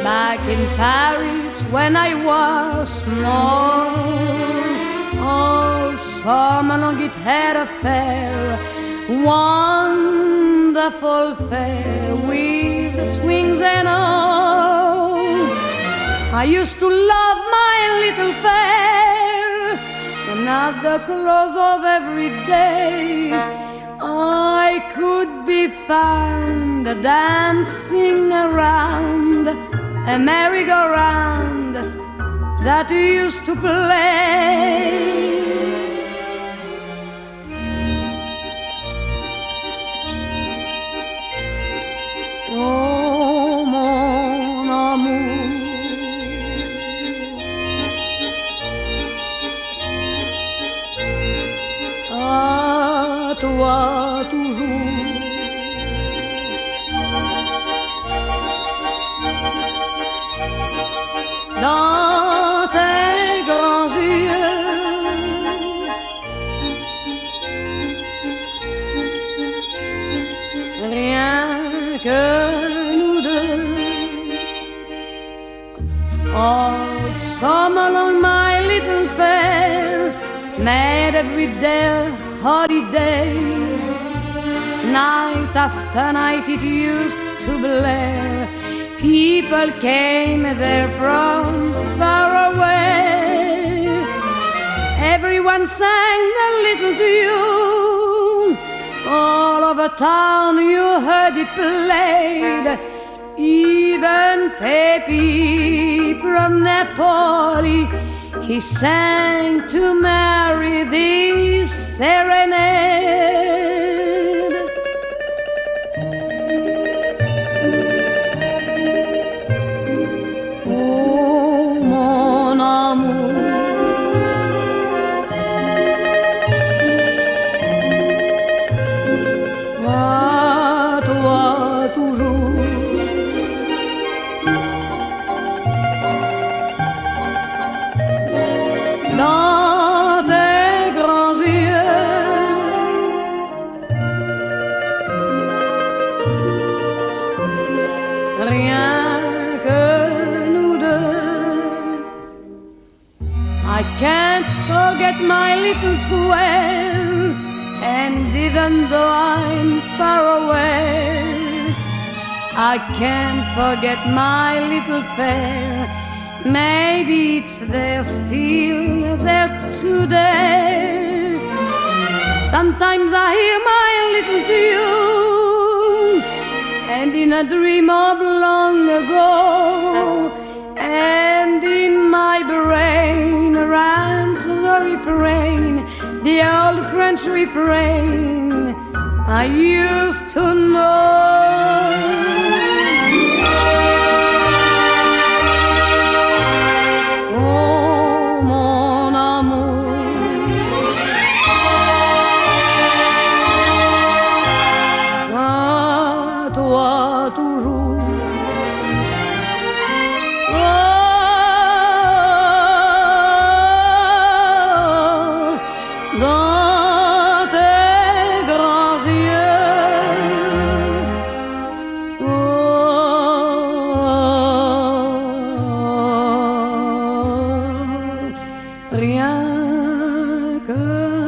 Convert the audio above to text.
back in Paris when I was small. All summer long it had a fair, wonderful fair with swings and all. I used to love my little fair, and at the close of every day I could be found dancing around a merry-go-round that used to play. Oh, mon amour, à toi toujours. Dans tes grands yeux, rien que nous deux. All summer long my little fair made every day a holiday. Night after night it used to blare. People came there from far away. Everyone sang a little tune. All over town you heard it played. Even Pepe from Napoli, he sang to Mary this serenade. I can't forget my little square, and even though I'm far away, I can't forget my little fair. Maybe it's there still, there today. Sometimes I hear my little tune, and in a dream of long ago, and in my brain runs the refrain, the old French refrain I used to know. Oh, mon amour, à toi toujours. Dans tes grands yeux, oh, rien que